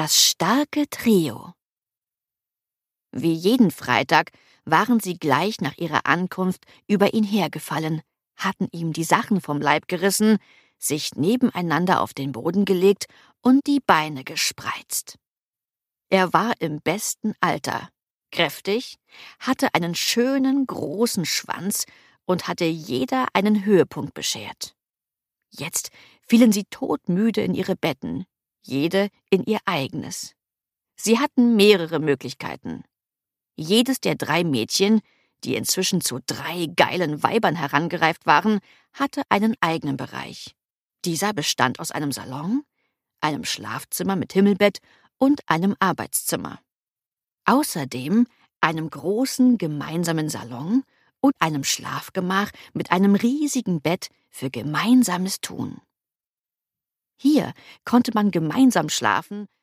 Das starke Trio. Wie jeden Freitag waren sie gleich nach ihrer Ankunft über ihn hergefallen, hatten ihm die Sachen vom Leib gerissen, sich nebeneinander auf den Boden gelegt und die Beine gespreizt. Er war im besten Alter, kräftig, hatte einen schönen großen Schwanz und hatte jeder einen Höhepunkt beschert. Jetzt fielen sie todmüde in ihre Betten, jede in ihr eigenes. Sie hatten mehrere Möglichkeiten. Jedes der 3 Mädchen, die inzwischen zu 3 geilen Weibern herangereift waren, hatte einen eigenen Bereich. Dieser bestand aus einem Salon, einem Schlafzimmer mit Himmelbett und einem Arbeitszimmer. Außerdem einem großen gemeinsamen Salon und einem Schlafgemach mit einem riesigen Bett für gemeinsames Tun. Hier konnte man gemeinsam schlafen